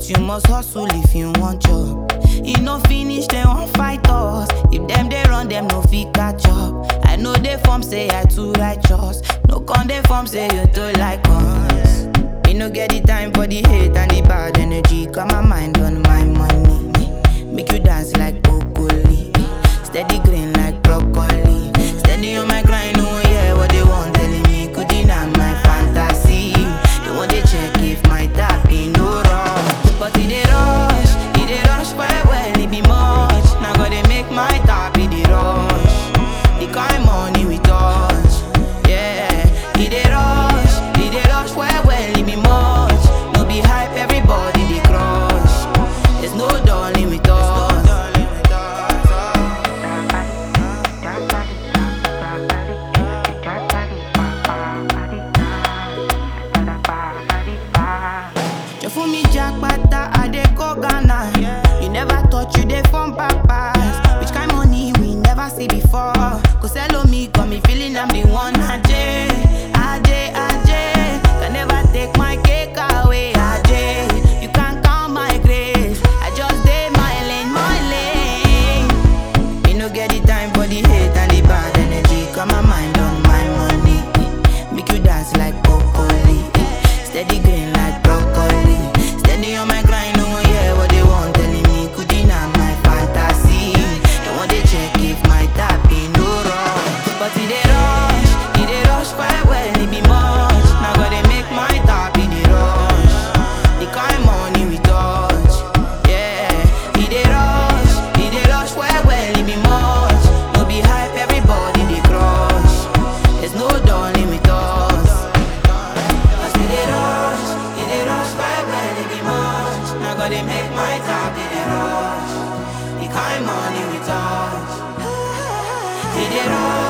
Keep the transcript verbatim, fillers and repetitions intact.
But you must hustle if you want job. You no finish, they won't fight us. If them they run, them no fit catch up. I know they form say I too righteous. No con they form say you too like us. Me no get the time for the hate and the bad energy. Got my mind on my money. Make you dance like broccoli. Steady green like broccoli. Steady on my grind, oh yeah, what they want telling me. Could deny my fantasy. They want to check if my tap be no wrong. But it they rush, it they rush well, well, it be much. Now gotta make my tap, it they rush. The kind money we touch, yeah. It they rush, it they rush well, well, it be much. No be hype, everybody they crush. There's no darling with us. You fool me jackpata, I dey go Ghana. You never thought you dey from papas. Which kind money we never see before. Cause hello me, got me feeling I'm the one. Ajay, Ajay, Ajay. Can never take my cake away, Ajay. You can't count my grace. I just did my lane, my lane. Me no get the time for the hate and the bad energy. Got my mind on my money. Make you dance like broccoli. Steady green like broccoli. Steady on my grind, oh yeah, what they want telling me. Could deny my fantasy. They want to check if my tap be no wrong. But it they rush, it they rush quite well, it be much. Now gotta make my tap, it they rush. The kind money we touch, yeah. It they rush, it they rush well, well, it be much. No be hype, everybody they crush. There's no darling with us. Cause it they rush, it they rush quite well, it be much. Now gotta make my tap, it they rush. The kind money we touch, it they rush.